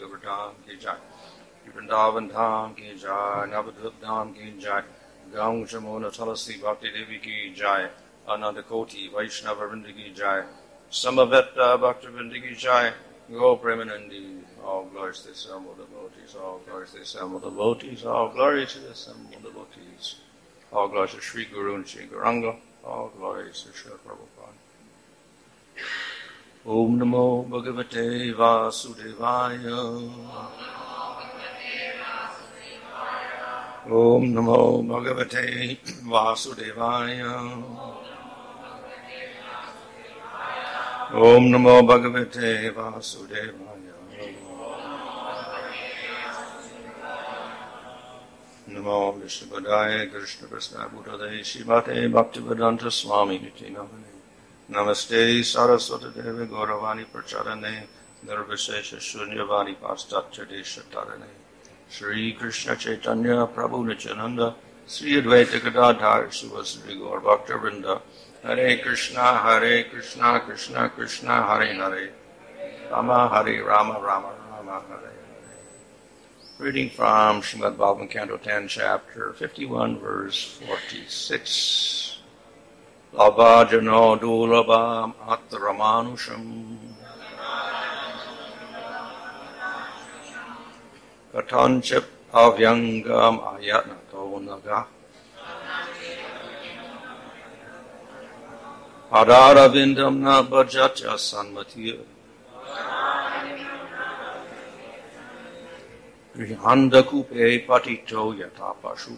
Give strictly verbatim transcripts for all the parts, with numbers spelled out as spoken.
Govardhan ki jai, Vrindavan Dham ki jai, Navadvip Dham ki jai, Gaung Jamuna Tulasi Bhakti Devi ki jai, Ananda Koti Vaishnava Vrinda ki jai, Samaveta Bhakti Vrinda ki jai, Go Premanandi, all glories to the assembled devotees, all glories to the assembled devotees, all glories to the assembled devotees, all glories to Sri Guru and Sri Gauranga, all glories to Srila Prabhupada. Om Namo Bhagavate Vasudevaya. Om Namo Bhagavate Vasudevaya. Om Namo Bhagavate Vasudevaya. Namo Vishnupadaya Krishna Prasna Bhutale Shivate Bhaktivedanta Swami Niti Namane. Namaste Saraswati Devi Gauravani Pracharane Nirvishesha Shunyavani Paschatya Deshatarane Shri Krishna Chaitanya Prabhu Nityananda Sri Advaita Gadadhar Sivasri Gaur Bhakta Vrinda Hare Krishna Hare Krishna Krishna Krishna Hare Hare Rama Hare Rama Rama Rama Hare Hare. Reading from Srimad Bhagavatam Canto ten, Chapter fifty-one, verse forty-six. Labhajano dulabham atramanusham katanchip avyangam ayatnato naga Padaravindam na bhajatya sanmatiya Grihanda kupe patito yatapashu.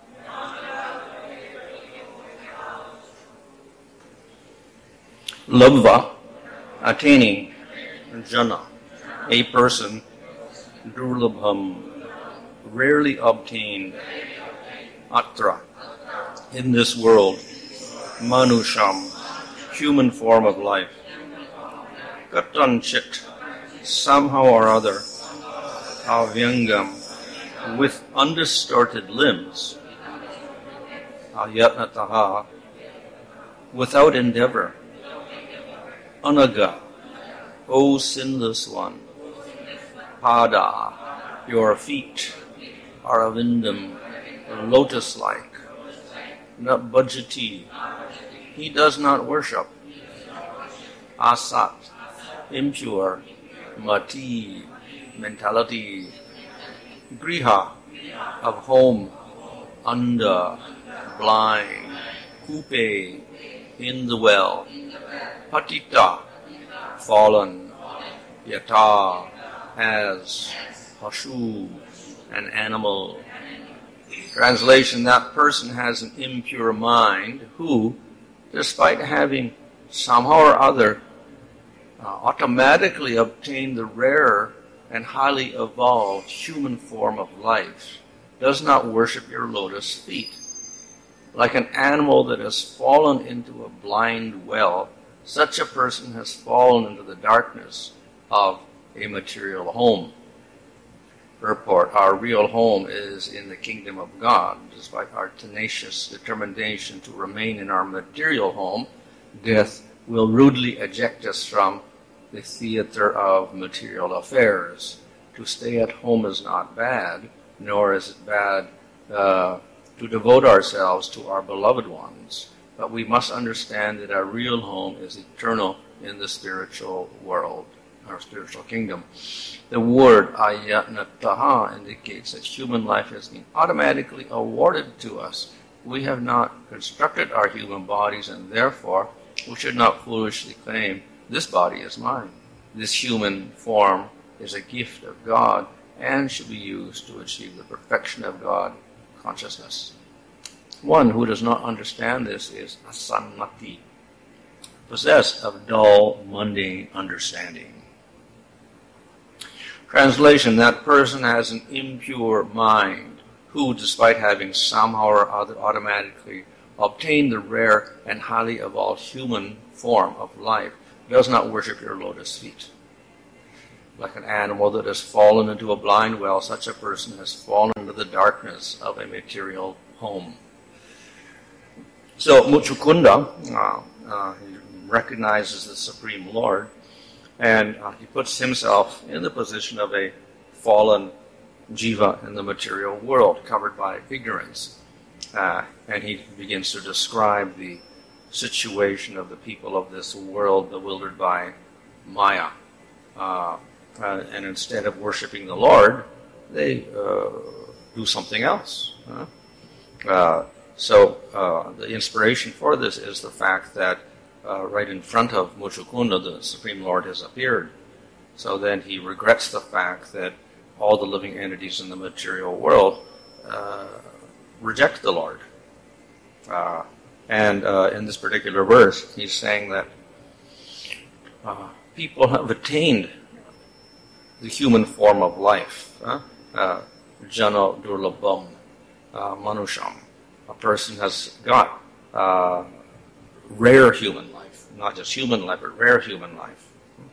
Labha, attaining, jana, a person, durlabham, rarely obtained, atra, in this world, manusham, human form of life, katanchit, somehow or other, avyangam, with undistorted limbs, ayatnataha, without endeavor, anaga, O sinless one, pada, your feet, aravindam, lotus-like, nabhajati, he does not worship, asat, impure, mati, mentality, griha, of home, anda, blind, kupe, in the well, patita, fallen, yata, as, pashu, an animal. Translation, that person has an impure mind who, despite having somehow or other uh, automatically obtained the rare and highly evolved human form of life, does not worship your lotus feet. Like an animal that has fallen into a blind well, such a person has fallen into the darkness of a material home. Purport, our real home is in the kingdom of God. Despite our tenacious determination to remain in our material home, death will rudely eject us from the theater of material affairs. To stay at home is not bad, nor is it bad uh, to devote ourselves to our beloved ones. But we must understand that our real home is eternal in the spiritual world, our spiritual kingdom. The word ayatnataha indicates that human life has been automatically awarded to us. We have not constructed our human bodies, and therefore we should not foolishly claim, this body is mine. This human form is a gift of God and should be used to achieve the perfection of God consciousness. One who does not understand this is asannati, possessed of dull, mundane understanding. Translation, that person has an impure mind who, despite having somehow or other automatically obtained the rare and highly evolved human form of life, does not worship your lotus feet. Like an animal that has fallen into a blind well, such a person has fallen into the darkness of a material home. So Muchukunda, uh, uh, he recognizes the Supreme Lord, and uh, he puts himself in the position of a fallen jiva in the material world, covered by ignorance. Uh, and he begins to describe the situation of the people of this world bewildered by Maya. Uh, uh, and instead of worshiping the Lord, they uh, do something else. Huh? Uh, so uh, the inspiration for this is the fact that uh, right in front of Muchukunda, the Supreme Lord has appeared. So then he regrets the fact that all the living entities in the material world uh, reject the Lord. Uh, and uh, in this particular verse, he's saying that uh, people have attained the human form of life. Huh? Uh, Jano durlabham uh, manusham. A person has got uh, rare human life, not just human life, but rare human life.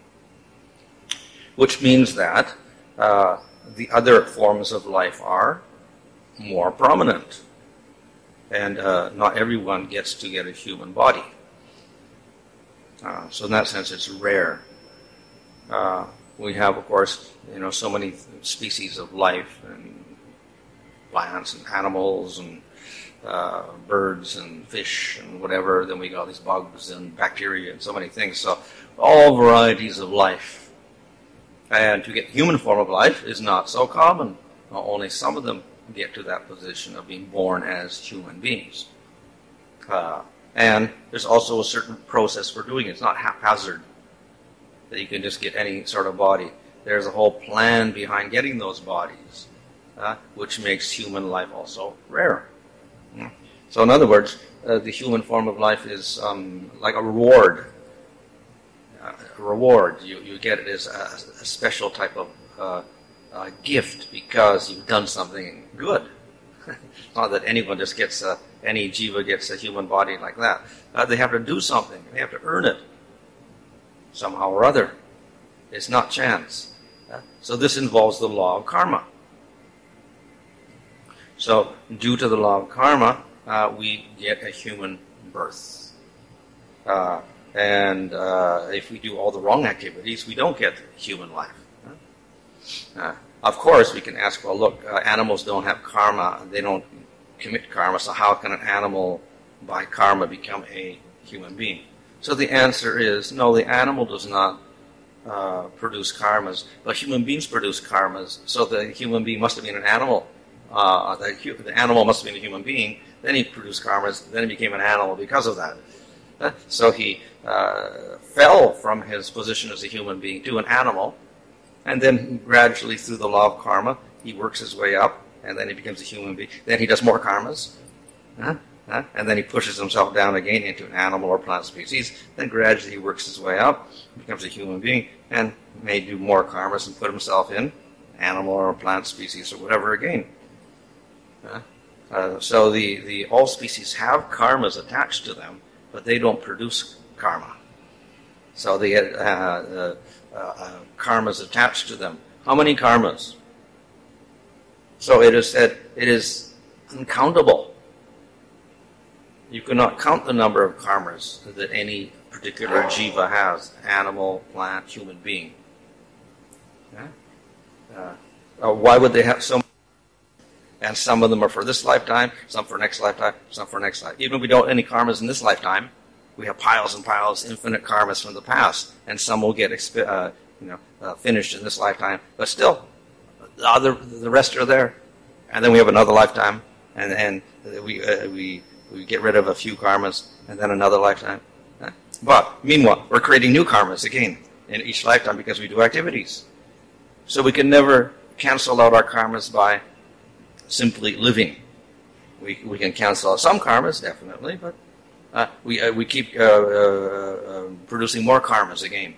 Which means that uh, the other forms of life are more prominent. And uh, not everyone gets to get a human body. Uh, so in that sense, it's rare. Uh, we have, of course, you know, so many species of life, and plants and animals and uh, birds and fish and whatever. Then we got all these bugs and bacteria and so many things. So all varieties of life. And to get the human form of life is not so common. Not only some of them get to that position of being born as human beings. Uh, and there's also a certain process for doing it. It's not haphazard that you can just get any sort of body. There's a whole plan behind getting those bodies, uh, which makes human life also rare. Yeah. So in other words, uh, the human form of life is um, like a reward. Uh, a reward. You, you get it as a, a special type of uh, uh, gift because you've done something good. Not that anyone just gets, a, any jiva gets a human body like that. Uh, they have to do something. They have to earn it somehow or other. It's not chance. Uh, so this involves the law of karma. So due to the law of karma, uh, we get a human birth. Uh, and uh, if we do all the wrong activities, we don't get human life. Uh, of course, we can ask, well, look, uh, animals don't have karma. They don't commit karma, so how can an animal, by karma, become a human being? So the answer is, no, the animal does not uh, produce karmas, but human beings produce karmas. So the human being must have been an animal. Uh, the, hu- the animal must have been a human being. Then he produced karmas. Then he became an animal because of that. Uh, so he uh, fell from his position as a human being to an animal. And then gradually through the law of karma, he works his way up. And then he becomes a human being. Then he does more karmas. Uh, uh, and then he pushes himself down again into an animal or plant species. Then gradually he works his way up, becomes a human being, and may do more karmas and put himself in animal or plant species or whatever again. Uh, uh, so the, the all species have karmas attached to them, but they don't produce karma. So they get uh, uh, uh, karmas attached to them. How many karmas? So it is said it is uncountable. You cannot count the number of karmas that any particular jiva has, animal, plant, human being. Yeah? Uh, uh, why would they have so many? And some of them are for this lifetime, some for next lifetime, some for next life. Even if we don't have any karmas in this lifetime, we have piles and piles, infinite karmas from the past, and some will get expi- uh, you know, uh, finished in this lifetime. But still, the other, the rest are there. And then we have another lifetime, and and we uh, we we get rid of a few karmas, and then another lifetime. But meanwhile, we're creating new karmas again in each lifetime because we do activities. So we can never cancel out our karmas by simply living. We we can cancel out some karmas, definitely, but uh, we uh, we keep uh, uh, uh, producing more karmas again.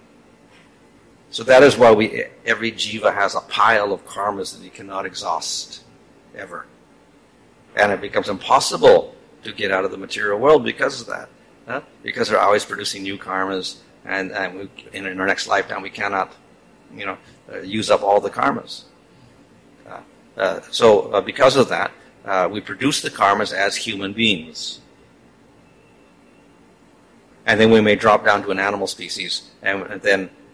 So that is why we every jiva has a pile of karmas that he cannot exhaust ever, and it becomes impossible to get out of the material world because of that. Huh? Because they're always producing new karmas, and, and we, in, in our next lifetime we cannot, you know, uh, use up all the karmas. Uh, uh, so uh, because of that, uh, we produce the karmas as human beings. And then we may drop down to an animal species, and, and then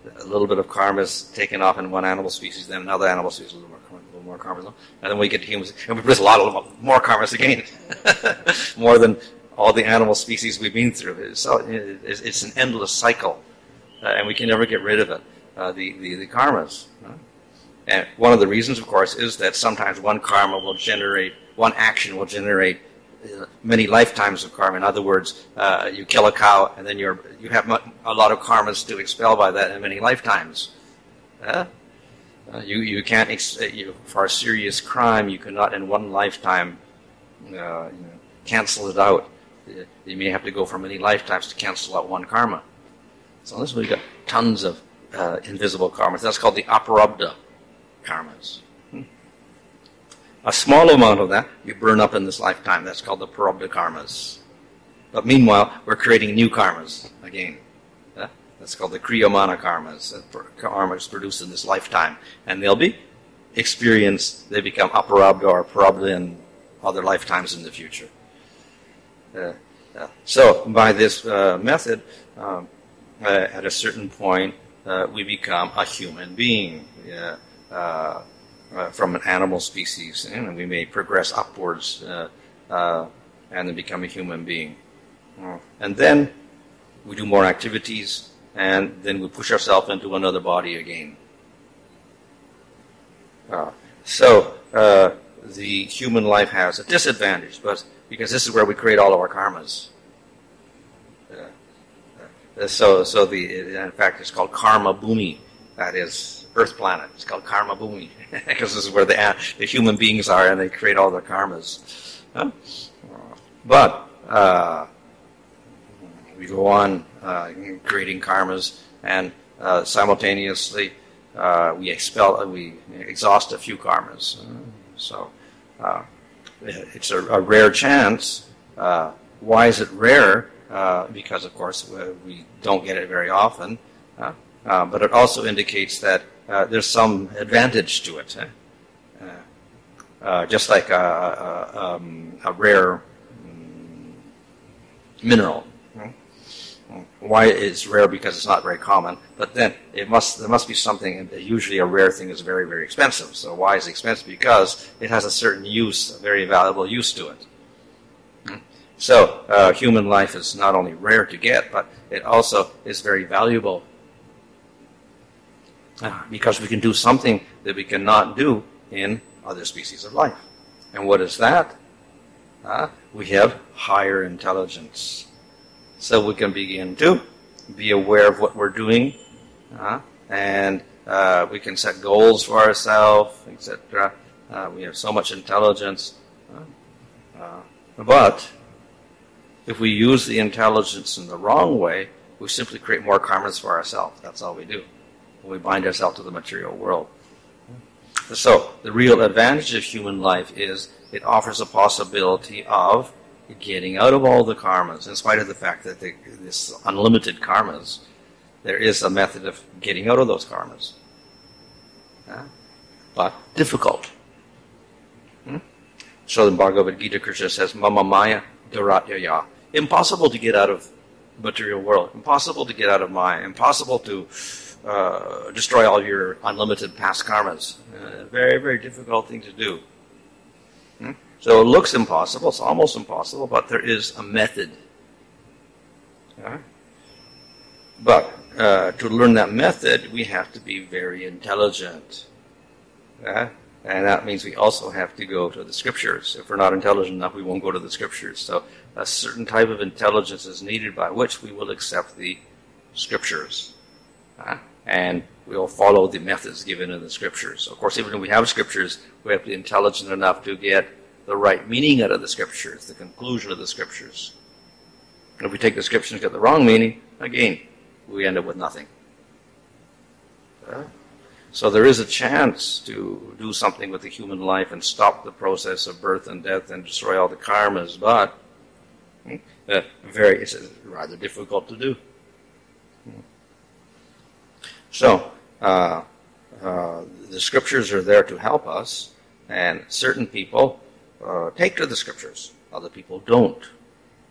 a little bit of karma is taken off in one animal species, then another animal species, a little more, a little more karma, and then we get to humans, and we produce a lot of more karma again, more than all the animal species we've been through. So it's an endless cycle, uh, and we can never get rid of it. Uh, the, the the karmas, uh, and one of the reasons, of course, is that sometimes one karma will generate, one action will generate uh, many lifetimes of karma. In other words, uh, you kill a cow, and then you're you have a lot of karmas to expel by that in many lifetimes. Uh, uh, you you can't ex- you, for a serious crime, you cannot in one lifetime uh, you know, cancel it out. You may have to go for many lifetimes to cancel out one karma. So this we've got tons of uh, invisible karmas. That's called the aparabdha karmas. Hmm. A small amount of that you burn up in this lifetime. That's called the parabdha karmas. But meanwhile, we're creating new karmas again. Uh, that's called the kriyamana karmas. Karmas produced in this lifetime. And they'll be experienced, they become aparabdha or parabdha in other lifetimes in the future. Uh, uh, so, by this uh, method, um, uh, at a certain point, uh, we become a human being uh, uh, uh, from an animal species, and we may progress upwards uh, uh, and then become a human being. Uh, and then we do more activities, and then we push ourselves into another body again. Uh, so, uh, the human life has a disadvantage, but because this is where we create all of our karmas. Uh, uh, so, so the in fact, it's called karma bhumi. That is Earth planet. It's called karma bhumi because this is where the the human beings are, and they create all their karmas. Huh? But uh, we go on uh, creating karmas, and uh, simultaneously uh, we expel, we exhaust a few karmas. Uh, so. Uh, It's a, a rare chance. Uh, why is it rare? Uh, because, of course, we, we don't get it very often. Uh, uh, but it also indicates that uh, there's some advantage to it. Eh? Uh, uh, just like a, a, um, a rare um, mineral. Why it's rare? Because it's not very common. But then it must there must be something. Usually, a rare thing is very, very expensive. So why is it expensive? Because it has a certain use, a very valuable use to it. So uh, human life is not only rare to get, but it also is very valuable uh, because we can do something that we cannot do in other species of life. And what is that? Uh, we have higher intelligence. So we can begin to be aware of what we're doing, uh, and uh, we can set goals for ourselves, et cetera. Uh, we have so much intelligence. Uh, uh, but if we use the intelligence in the wrong way, we simply create more karmas for ourselves. That's all we do. We bind ourselves to the material world. So the real advantage of human life is it offers a possibility of getting out of all the karmas, in spite of the fact that they, this unlimited karmas, there is a method of getting out of those karmas. Uh, but difficult. Hmm? So in Bhagavad Gita, Krishna says, Mama Maya Duratyaya. Impossible to get out of the material world. Impossible to get out of Maya. Impossible to uh, destroy all your unlimited past karmas. Uh, very, very difficult thing to do. Hmm? So it looks impossible, it's almost impossible, but there is a method. Uh, but uh, to learn that method, we have to be very intelligent. Uh, and that means we also have to go to the scriptures. If we're not intelligent enough, we won't go to the scriptures. So a certain type of intelligence is needed by which we will accept the scriptures. Uh, and we'll follow the methods given in the scriptures. Of course, even if we have scriptures, we have to be intelligent enough to get the right meaning out of the scriptures, the conclusion of the scriptures. If we take the scriptures and get the wrong meaning, again, we end up with nothing. Uh, so there is a chance to do something with the human life and stop the process of birth and death and destroy all the karmas, but uh, very, it's rather difficult to do. So, uh, uh, the scriptures are there to help us, and certain people Uh, take to the scriptures. Other people don't.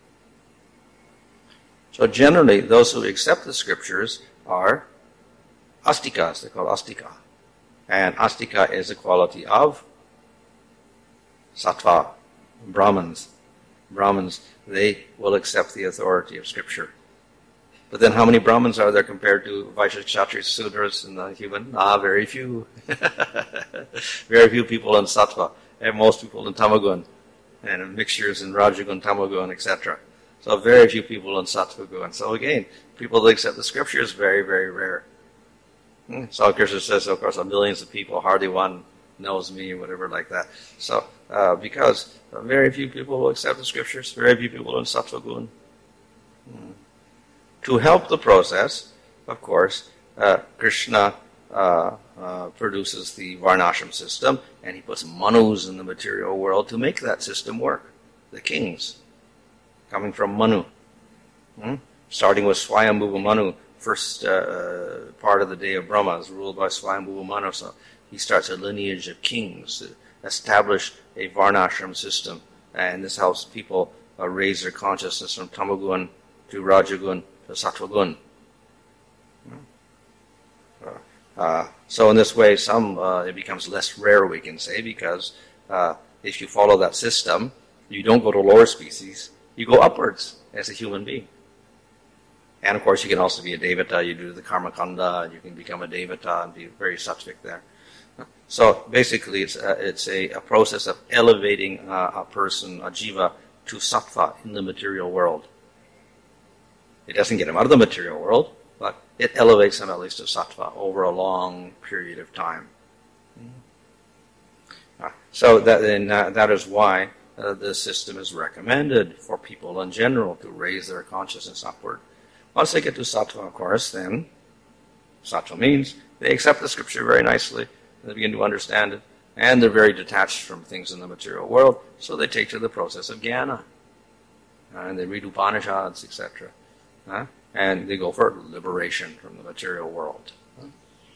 So generally, those who accept the scriptures are astikas, they're called astika. And astika is a quality of sattva, Brahmins. Brahmins, they will accept the authority of Scripture. But then how many Brahmins are there compared to Vaishyas, Kshatriyas, Sudras, and the human? Ah, very few. Very few people in sattva, and most people in tamagun, and mixtures in rajagun, tamagun, et cetera. So very few people in sattva gun. So again, people that accept the Scripture is very, very rare. Hmm? So Krishna says, of course, of millions of people, hardly one knows me, whatever like that. So, uh, because very few people will accept the Scriptures, very few people in sattva gun. Hmm. To help the process, of course, uh, Krishna uh, uh, produces the Varnashram system, and he puts Manus in the material world to make that system work. The kings, coming from Manu. Hmm? Starting with Swayambhuva Manu, first uh, part of the day of Brahma is ruled by Swayambhuva Manu, so he starts a lineage of kings to establish a Varnashram system, and this helps people uh, raise their consciousness from Tamagun to Rajagun to Sattvagun. Uh, uh, so in this way, some uh, it becomes less rare, we can say, because uh, if you follow that system, you don't go to lower species, you go upwards as a human being. And of course, you can also be a Devata, you do the Karma Kanda, you can become a Devata and be very sattvic there. So basically, it's a, it's a, a process of elevating uh, a person, a jiva, to sattva in the material world. It doesn't get him out of the material world, but it elevates him at least to sattva over a long period of time. Uh, so that, and, uh, that is why uh, the system is recommended for people in general to raise their consciousness upward. Once they get to sattva, of course, then sattva means they accept the Scripture very nicely, and they begin to understand it, and they're very detached from things in the material world, so they take to the process of jnana, uh, and they read Upanishads, et cetera. Uh, and they go for liberation from the material world. Uh.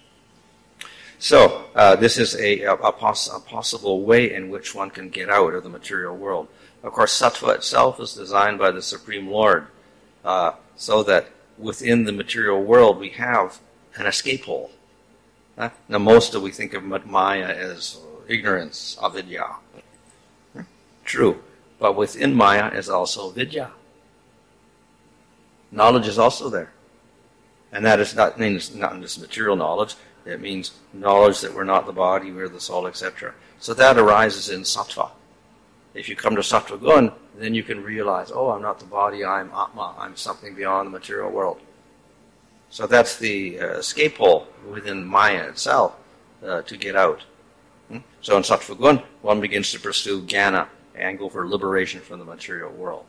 So uh, this is a, a, a, poss- a possible way in which one can get out of the material world. Of course, sattva itself is designed by the Supreme Lord, uh, so that within the material world we have an escape hole. Uh, now, most of we think of Maya as ignorance, avidya. Uh, true, but within Maya is also vidya. Knowledge is also there. And that is not means not just material knowledge, it means knowledge that we're not the body, we're the soul, et cetera. So that arises in sattva. If you come to sattva gun, then you can realize, oh, I'm not the body, I'm Atma, I'm something beyond the material world. So that's the uh, escape hole within Maya itself uh, to get out. Hmm? So in sattva gun, one begins to pursue jnana and go for liberation from the material world.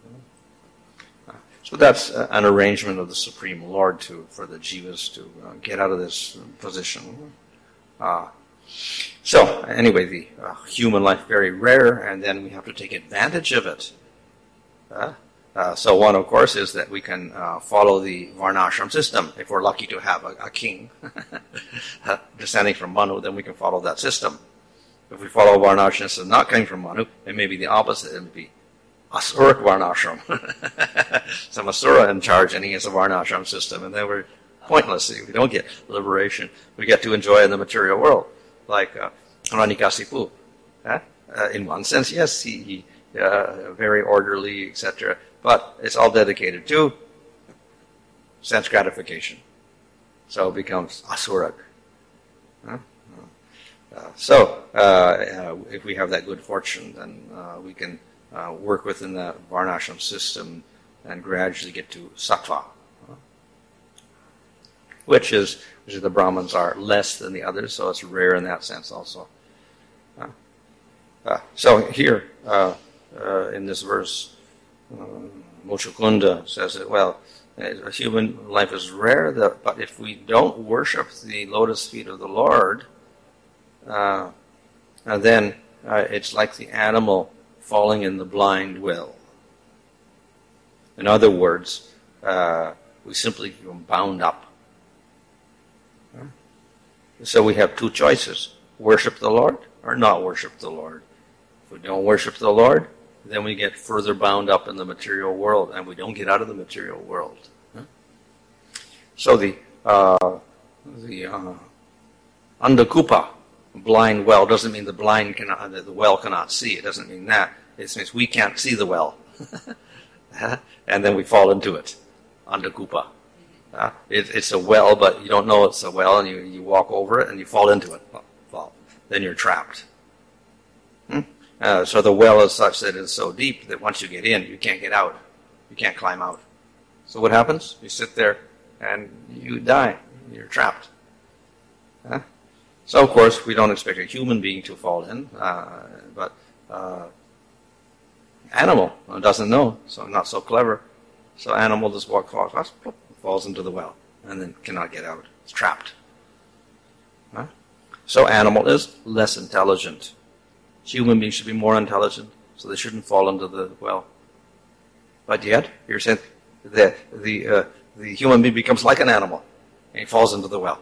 So that's uh, an arrangement of the Supreme Lord to for the jivas to uh, get out of this position. Uh, so anyway, the uh, human life very rare, and then we have to take advantage of it. Uh, uh, so one, of course, is that we can uh, follow the Varnashram system. If we're lucky to have a, a king descending from Manu, then we can follow that system. If we follow Varnashram system not coming from Manu, it may be the opposite. It may be Asuric Varnashram. Some Asura in charge, and he has a Varnashram system, and then we're pointless. We don't get liberation. We get to enjoy in the material world, like uh, Hiranyakasipu. Eh? Uh, in one sense, yes, he, he uh, very orderly, et cetera. But it's all dedicated to sense gratification. So it becomes Asuric. Huh? Uh, so uh, uh, if we have that good fortune, then uh, we can Uh, work within the Varnashram system and gradually get to sattva, uh, which is which is the Brahmins are less than the others, so it's rare in that sense also. Uh, uh, so here uh, uh, in this verse, uh, Mochukunda says that, well, a human life is rare, that, but if we don't worship the lotus feet of the Lord, uh, and then uh, it's like the animal falling in the blind well. In other words, uh, we simply become bound up. So we have two choices: worship the Lord or not worship the Lord. If we don't worship the Lord, then we get further bound up in the material world, and we don't get out of the material world. So the uh, the uh, andakupa, blind well, doesn't mean the blind cannot, the well cannot see. It doesn't mean that. It means we can't see the well. And then we fall into it. Andakupa. Uh, it, it's a well, but you don't know it's a well, and you, you walk over it and you fall into it. Well, well, then you're trapped. Hmm? Uh, so the well is such that it's so deep that once you get in, you can't get out. You can't climb out. So what happens? You sit there and you die. You're trapped. Huh? So of course we don't expect a human being to fall in, uh, but uh, animal doesn't know, so not so clever. So animal just walks across, falls into the well, and then cannot get out. It's trapped. Huh? So animal is less intelligent. Human beings should be more intelligent, so they shouldn't fall into the well. But yet, you're saying that the uh, the human being becomes like an animal, and he falls into the well.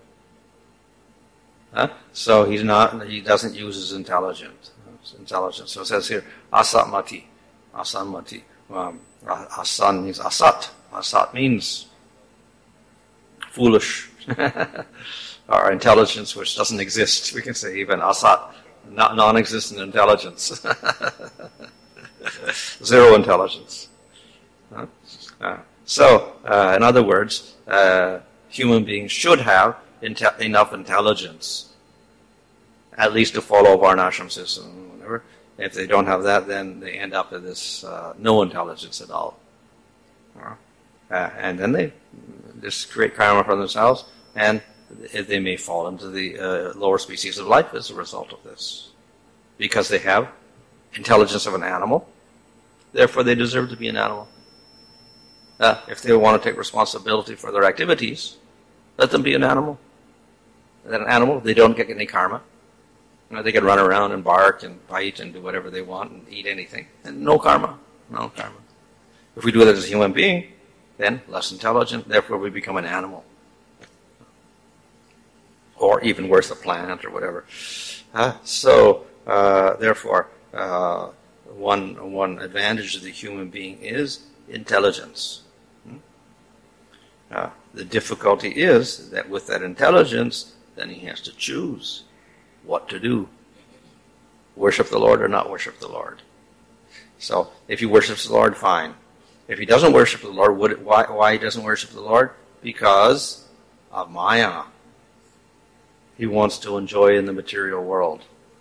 Huh? So he's not. He doesn't use his intelligence. Intelligence. So it says here, asat mati, asat mati. Um, asan means asat. Asat means foolish. Or intelligence which doesn't exist. We can say even asat, not non-existent intelligence. Zero intelligence. Huh? Uh, so, uh, in other words, uh, human beings should have inte- enough intelligence, at least to follow Varnashram system, whatever. If they don't have that, then they end up with this uh, no intelligence at all. Uh, and then they just create karma for themselves, and they may fall into the uh, lower species of life as a result of this. Because they have intelligence of an animal, therefore they deserve to be an animal. Uh, if they want to take responsibility for their activities, let them be an animal. Then an animal, they don't get any karma. You know, they can run around and bark and bite and do whatever they want and eat anything. And no karma. No karma. If we do that as a human being, then less intelligent, therefore we become an animal. Or even worse, a plant or whatever. Uh, so, uh, therefore, uh, one one advantage of the human being is intelligence. Uh, the difficulty is that with that intelligence, then he has to choose what to do. Worship the Lord or not worship the Lord. So, if he worships the Lord, fine. If he doesn't worship the Lord, would it, why, why he doesn't worship the Lord? Because of Maya. He wants to enjoy in the material world.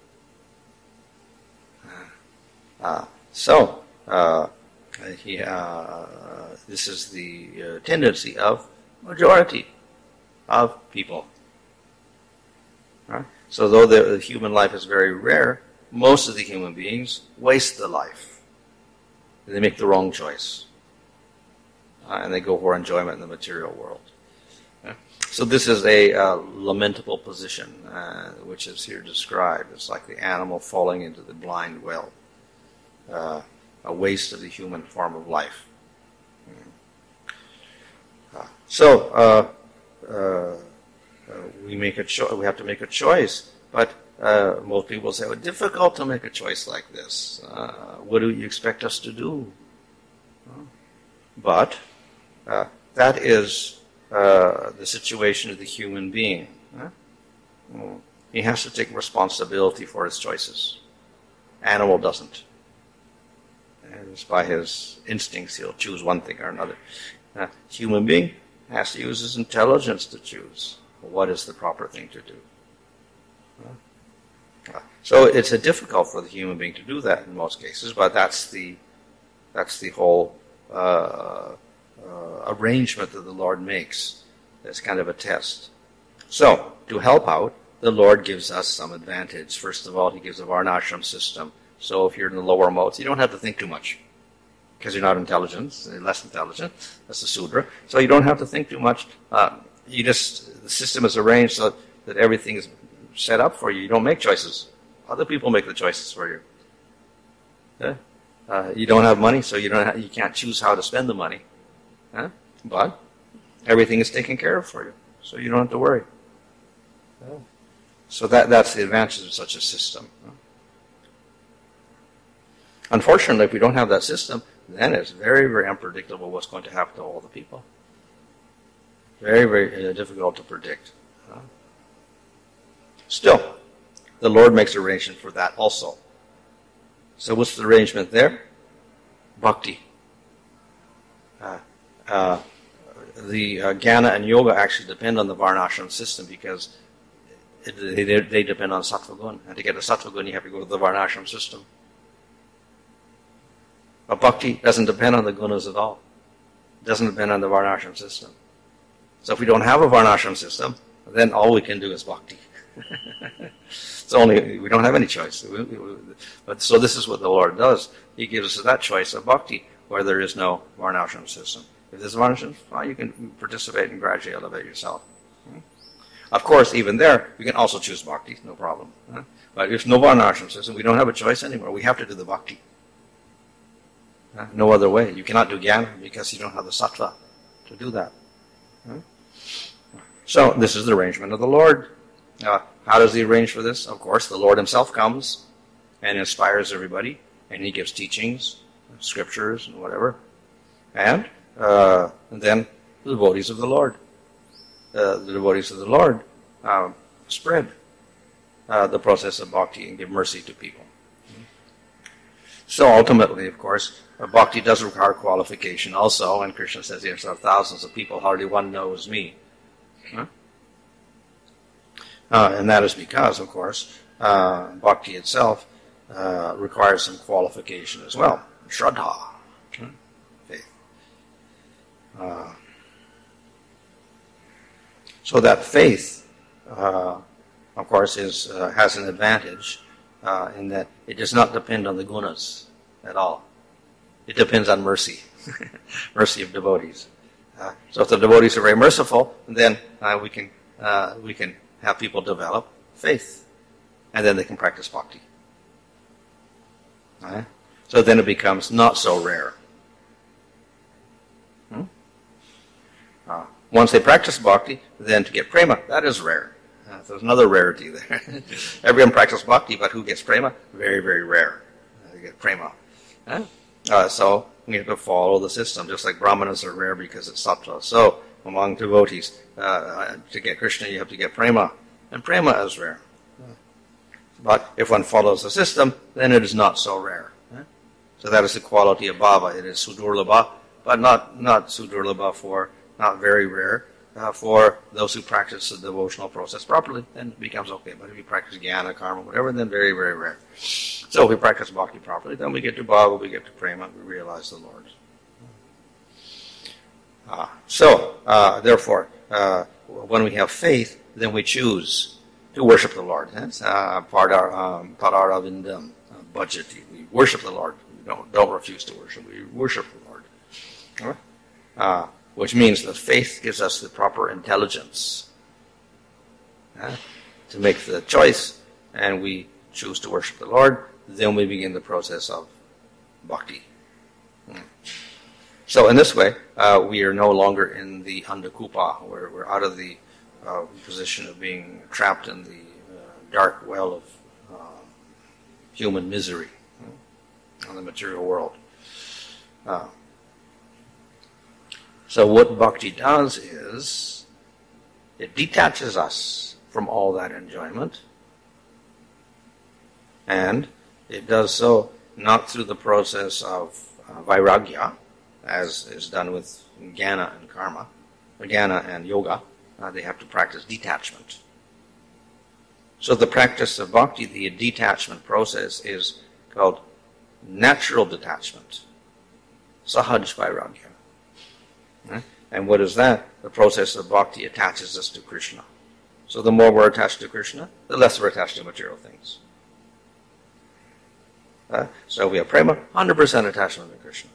Uh, so, uh, he, uh, this is the uh, tendency of majority of people. Right? So though the, the human life is very rare, most of the human beings waste the life. They make the wrong choice. Uh, and they go for enjoyment in the material world. Yeah? So this is a uh, lamentable position, uh, which is here described. It's like the animal falling into the blind well. Uh, a waste of the human form of life. Uh, so, uh, uh, uh, we make a cho- we have to make a choice, but uh, most people say, well, it's difficult to make a choice like this. Uh, what do you expect us to do? Uh, but uh, that is uh, the situation of the human being. Uh, well, he has to take responsibility for his choices. Animal doesn't. And just by his instincts, he'll choose one thing or another. Uh, human being has to use his intelligence to choose what is the proper thing to do. Uh, so it's a difficult for the human being to do that in most cases, but that's the that's the whole uh, uh, arrangement that the Lord makes. It's kind of a test. So to help out, the Lord gives us some advantage. First of all, he gives a Varnashram system. So if you're in the lower modes, you don't have to think too much because you're not intelligent, less intelligent. That's the Sudra. So you don't have to think too much. Uh, you just the system is arranged so that everything is set up for you. You don't make choices. Other people make the choices for you. Yeah? Uh, you don't have money, so you don't have, you can't choose how to spend the money. Yeah? But everything is taken care of for you, so you don't have to worry. Yeah? So that that's the advantage of such a system. Yeah? Unfortunately, if we don't have that system, then it's very, very unpredictable what's going to happen to all the people. Very, very uh, difficult to predict. Uh, still, the Lord makes arrangement for that also. So what's the arrangement there? Bhakti. Uh, uh, the uh, Jnana and Yoga actually depend on the Varnashram system because it, they, they depend on Sattva Gun. And to get the Sattva Gun, you have to go to the Varnashram system. But Bhakti doesn't depend on the Gunas at all. It doesn't depend on the Varnashram system. So if we don't have a Varnashram system, then all we can do is Bhakti. It's only, we don't have any choice. But so this is what the Lord does. He gives us that choice of Bhakti where there is no Varnashram system. If there's a Varnashram, well, you can participate and gradually elevate yourself. Of course, even there, you can also choose Bhakti, no problem. But if there's no Varnashram system, we don't have a choice anymore. We have to do the Bhakti. No other way. You cannot do Jnana because you don't have the Sattva to do that. So this is the arrangement of the Lord. Uh, how does he arrange for this? Of course, the Lord himself comes and inspires everybody, and he gives teachings, scriptures, and whatever. And, uh, and then the devotees of the Lord. Uh, the devotees of the Lord uh, spread uh, the process of bhakti and give mercy to people. So ultimately, of course, uh, bhakti does require qualification also, and Krishna says, yes, there are thousands of people, hardly one knows me. Huh? Uh, and that is because, of course, uh, bhakti itself uh, requires some qualification as well. Shraddha, hmm? faith. Uh, so that faith, uh, of course, is uh, has an advantage uh, in that it does not depend on the gunas at all. It depends on mercy, mercy of devotees. Uh, so if the devotees are very merciful, then uh, we can uh, we can have people develop faith, and then they can practice bhakti. Right? So then it becomes not so rare. Hmm? Uh, once they practice bhakti, then to get prema, that is rare. Uh, there's another rarity there. Everyone practices bhakti, but who gets prema? Very, very rare. Uh, they get prema. Huh? Uh, so we have to follow the system, just like brahmanas are rare because it's sattva. So among devotees, uh, to get Krishna, you have to get prema, and prema is rare. But if one follows the system, then it is not so rare. So that is the quality of bhava. It is sudurlabha, but not not sudurlabha for not very rare uh, for those who practice the devotional process properly. Then it becomes okay. But if you practice jnana, karma, whatever, then very, very rare. So if we practice bhakti properly, then we get to bhava, we get to prema, we realize the Lord. Uh, so, uh, therefore, uh, when we have faith, then we choose to worship the Lord. That's uh, Padar um, Vindam, uh, bhajati. We worship the Lord. We don't, don't refuse to worship. We worship the Lord. All right? Uh, which means that faith gives us the proper intelligence uh, to make the choice, and we choose to worship the Lord. Then we begin the process of bhakti. Hmm. So in this way, uh, we are no longer in the andakupa, where we're out of the uh, position of being trapped in the uh, dark well of uh, human misery uh, in the material world. Uh, so what bhakti does is, it detaches us from all that enjoyment, and it does so not through the process of uh, vairagya, as is done with jnana and karma, jnana and yoga. Uh, they have to practice detachment. So the practice of bhakti, the detachment process, is called natural detachment, sahaj vairagya. Uh, and what is that? The process of bhakti attaches us to Krishna. So the more we're attached to Krishna, the less we're attached to material things. Uh, so we have prema, one hundred percent attachment to Krishna.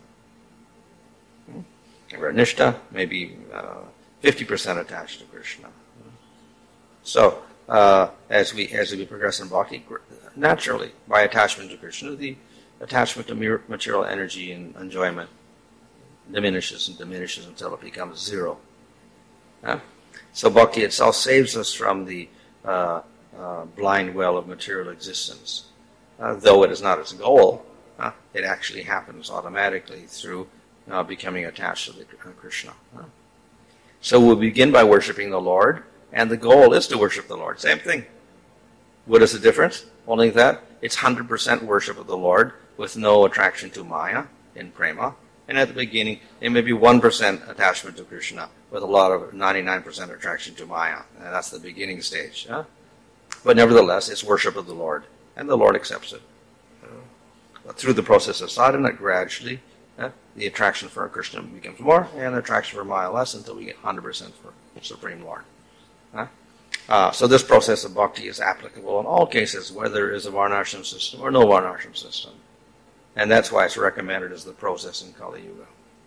We're nishta, maybe uh, fifty percent attached to Krishna. So, uh, as we as we progress in bhakti, naturally, by attachment to Krishna, the attachment to material energy and enjoyment diminishes and diminishes until it becomes zero. Uh, so bhakti itself saves us from the uh, uh, blind well of material existence. Uh, though it is not its goal, uh, it actually happens automatically through Uh, becoming attached to the, uh, Krishna. Uh. So we begin by worshiping the Lord, and the goal is to worship the Lord. Same thing. What is the difference? Only that it's one hundred percent worship of the Lord with no attraction to Maya in prema. And at the beginning, it may be one percent attachment to Krishna with a lot of ninety-nine percent attraction to Maya. And that's the beginning stage. Huh? But nevertheless, it's worship of the Lord, and the Lord accepts it. But through the process of sadhana, gradually, uh, the attraction for Krishna becomes more, and the attraction for Maya less, until we get one hundred percent for Supreme Lord. Uh, uh, so this process of bhakti is applicable in all cases, whether there is a varnashram system or no varnashram system. And that's why it's recommended as the process in Kali Yuga.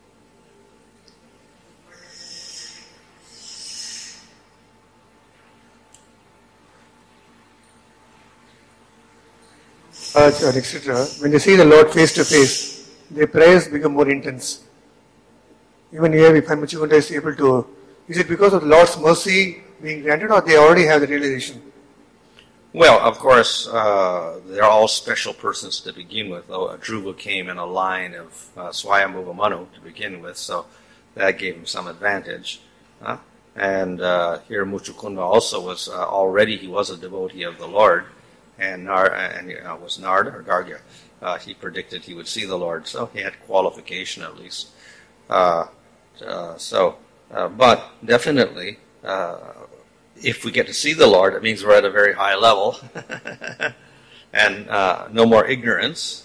Uh, et cetera. When they see the Lord face to face, their prayers become more intense. Even here, if Muchukunda is able to, is it because of the Lord's mercy being granted, or they already have the realization? Well, of course, uh, they're all special persons to begin with. Though Dhruva came in a line of uh, Swayambhuva Manu to begin with, so that gave him some advantage. Huh? And uh, here Muchukunda also was uh, already, he was a devotee of the Lord, and, Nar- and uh, was Narada or Gargya. Uh, he predicted he would see the Lord, so he had qualification at least. Uh, uh, so, uh, but definitely, uh, if we get to see the Lord, it means we're at a very high level, and uh, no more ignorance,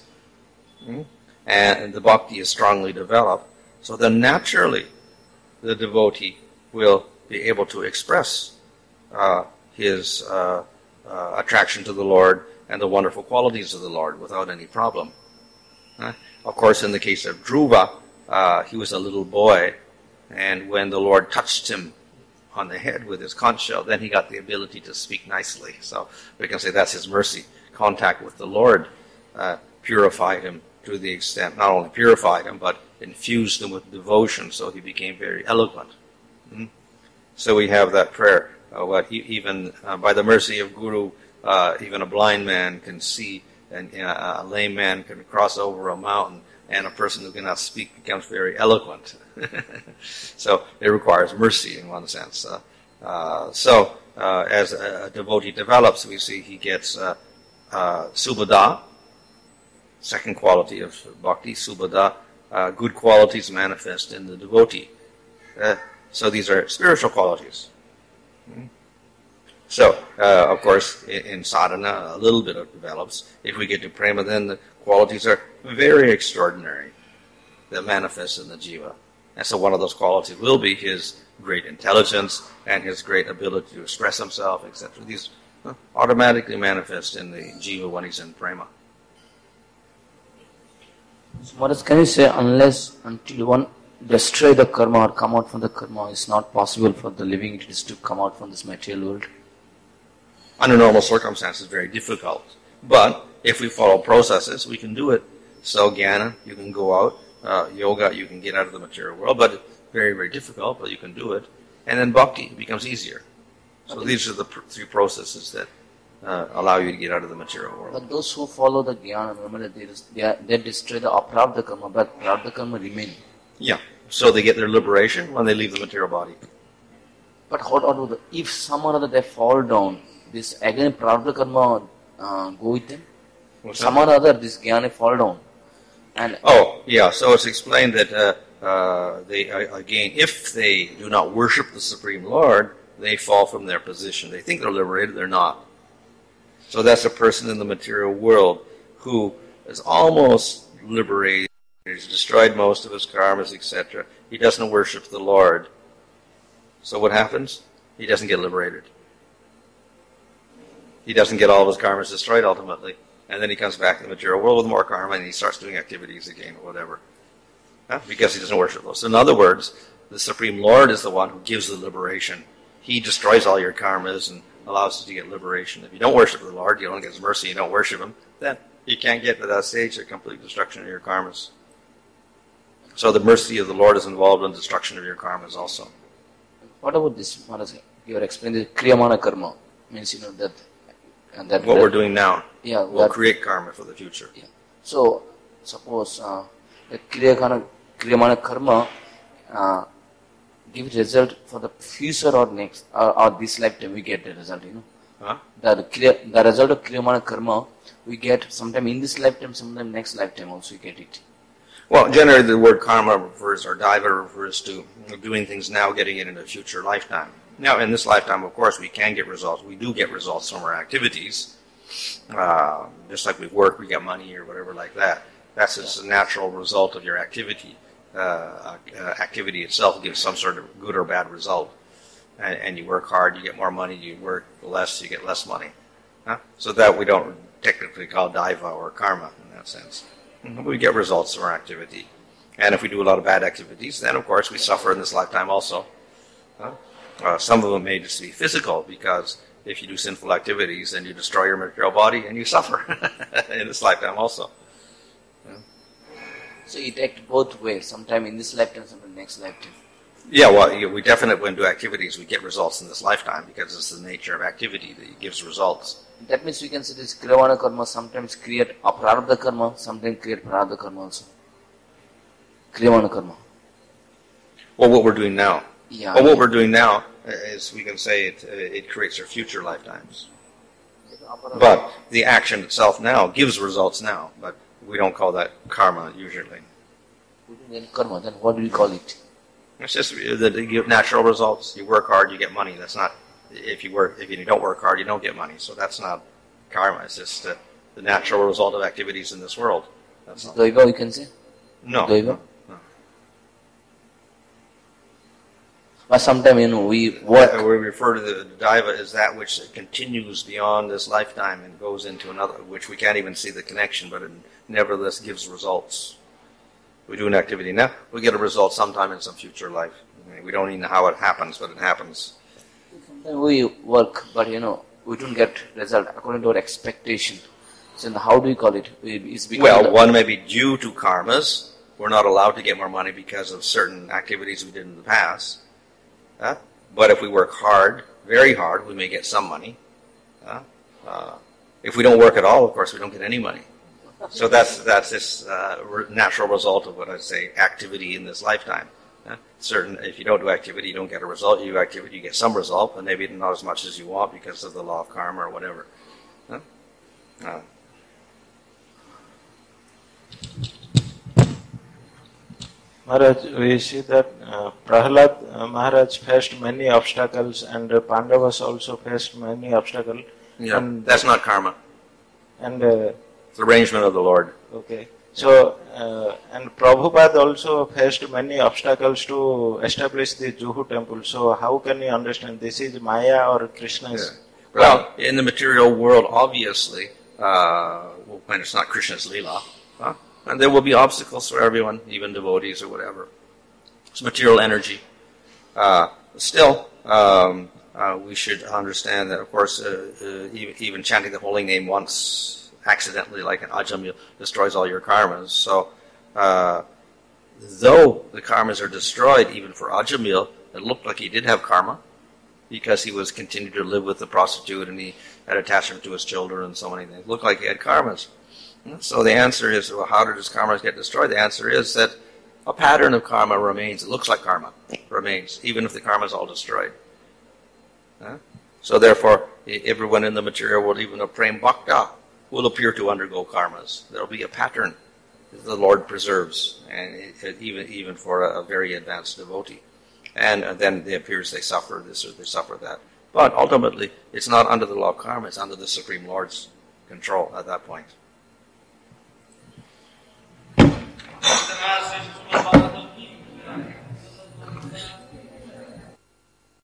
and the bhakti is strongly developed. So then naturally, the devotee will be able to express uh, his uh, uh, attraction to the Lord and the wonderful qualities of the Lord without any problem. Uh, of course, in the case of Dhruva, uh, he was a little boy, and when the Lord touched him on the head with his conch shell, then he got the ability to speak nicely. So we can say that's his mercy. Contact with the Lord uh, purified him to the extent, not only purified him, but infused him with devotion, so he became very eloquent. Mm-hmm. So we have that prayer. Uh, what he, even uh, by the mercy of Guru, uh, even a blind man can see, and uh, a lame man can cross over a mountain, and a person who cannot speak becomes very eloquent. So it requires mercy in one sense. Uh, uh, so uh, as a, a devotee develops, we see he gets uh, uh, subhada, second quality of bhakti, subhada, uh, good qualities manifest in the devotee. Uh, so these are spiritual qualities. Mm-hmm. So, uh, of course, in, in sadhana, a little bit of develops. If we get to prema, then the qualities are very extraordinary that manifest in the jiva. And so one of those qualities will be his great intelligence and his great ability to express himself, et cetera. These uh, automatically manifest in the jiva when he's in prema. So what is, can you say, unless until one destroy the karma or come out from the karma, it's not possible for the living entities to come out from this material world? Under normal circumstances, very difficult. But if we follow processes, we can do it. So jnana, you can go out. Uh, yoga, you can get out of the material world, but it's very, very difficult, but you can do it. And then bhakti becomes easier. So okay. These are the pr- three processes that uh, allow you to get out of the material world. But those who follow the jnana, remember, they, they, are, they destroy the aprabdha karma, but prarabdha karma remain. Yeah. So they get their liberation when they leave the material body. But hold on, the, if someone or other they fall down, this again prarabdha karma uh, go with them? What's someone or other, this jnana fall down. And oh, yeah, so it's explained that uh, uh, they uh, again, if they do not worship the Supreme Lord, they fall from their position. They think they're liberated, they're not. So that's a person in the material world who is almost liberated. He's destroyed most of his karmas, et cetera. He doesn't worship the Lord. So what happens? He doesn't get liberated. He doesn't get all of his karmas destroyed ultimately. And then he comes back to the material world with more karma, and he starts doing activities again or whatever. Huh? Because he doesn't worship those. So in other words, the Supreme Lord is the one who gives the liberation. He destroys all your karmas and allows you to get liberation. If you don't worship the Lord, you don't get his mercy, you don't worship him, then you can't get to that stage of complete destruction of your karmas. So the mercy of the Lord is involved in destruction of your karmas also. What about this? You are explaining the kriyamana karma. Means, you know, that... And that what that, we're doing now yeah, will that, create karma for the future. Yeah. So, suppose uh, the kriyamana, kriyamana karma, uh, give result for the future or next, or, or this lifetime we get the result, you know. Huh? The, the, the result of Kriyamana Karma, we get sometime in this lifetime, sometime next lifetime also we get it. Well, generally the word karma refers, or daiva refers to doing things now, getting it in a future lifetime. Now, in this lifetime, of course, we can get results. We do get results from our activities. Uh, just like we work, we get money or whatever like that. That's just a natural result of your activity. Uh, uh, activity itself gives some sort of good or bad result. And, and you work hard, you get more money. You work less, you get less money. Huh? So that we don't technically call daiva or karma in that sense. We get results from our activity. And if we do a lot of bad activities, then of course we suffer in this lifetime also. Huh? Uh, some of them may just be physical, because if you do sinful activities, then you destroy your material body and you suffer in this lifetime also. Yeah. So it acts both ways, sometime in this lifetime, sometime next lifetime. Yeah, well, you, we definitely, when we do activities, we get results in this lifetime, because it's the nature of activity that it gives results. That means we can say this Kriyamana Karma sometimes create Aprarabdha Karma, sometimes create Prarabdha Karma also. Kriyamana Karma. Well, what we're doing now. Yeah. Well, what we're doing now is, we can say it, it creates our future lifetimes. But the action itself now gives results now, but we don't call that karma usually. We don't get karma, then what do we call it? It's just that you get natural results. You work hard, you get money. That's not, if you work, if you don't work hard, you don't get money. So that's not karma. It's just uh, the natural result of activities in this world. That's not. Daiva, you can say? No. Daiva? No. But sometimes, you know, we work. Uh, we refer to the daiva as that which continues beyond this lifetime and goes into another, which we can't even see the connection, but it nevertheless gives results. We do an activity now, we get a result sometime in some future life. I mean, we don't even know how it happens, but it happens. Sometimes we work, but you know, we don't get result according to our expectation. So then how do we call it? It's because Well, one may be due to karmas. We're not allowed to get more money because of certain activities we did in the past. Uh, but if we work hard, very hard, we may get some money. Uh, uh, if we don't work at all, of course, we don't get any money. So that's that's this uh, re- natural result of what I say, activity in this lifetime. Uh, certain, if you don't do activity, you don't get a result. You do activity, you get some result, but maybe not as much as you want because of the law of karma or whatever. Uh, uh, Maharaj, we see that uh, Prahlad uh, Maharaj faced many obstacles, and uh, Pandavas also faced many obstacles. yeah, and that's not karma. and uh, It's the arrangement of the Lord. okay, so uh, and Prabhupada also faced many obstacles to establish the Juhu temple. So how can you understand this is Maya or Krishna's? Yeah. Well, in the material world, obviously, uh, when it's not Krishna's Leela, huh? And there will be obstacles for everyone, even devotees or whatever. It's material energy. Uh, still, um, uh, we should understand that, of course, uh, uh, even, even chanting the holy name once accidentally, like an ajam, destroys all your karmas. So, uh, though the karmas are destroyed, even for Ajamil, it looked like he did have karma, because he was continuing to live with the prostitute and he had attachment to his children and so many things. It looked like he had karmas. So the answer is, well, how did his karmas get destroyed? The answer is that a pattern of karma remains. It looks like karma remains, even if the karma is all destroyed. Huh? So therefore, everyone in the material world, even a prem bhakta, will appear to undergo karmas. There will be a pattern that the Lord preserves, and it, it, even even for a, a very advanced devotee. And uh, then it appears they suffer this or they suffer that. But ultimately, it's not under the law of karma, it's under the Supreme Lord's control at that point.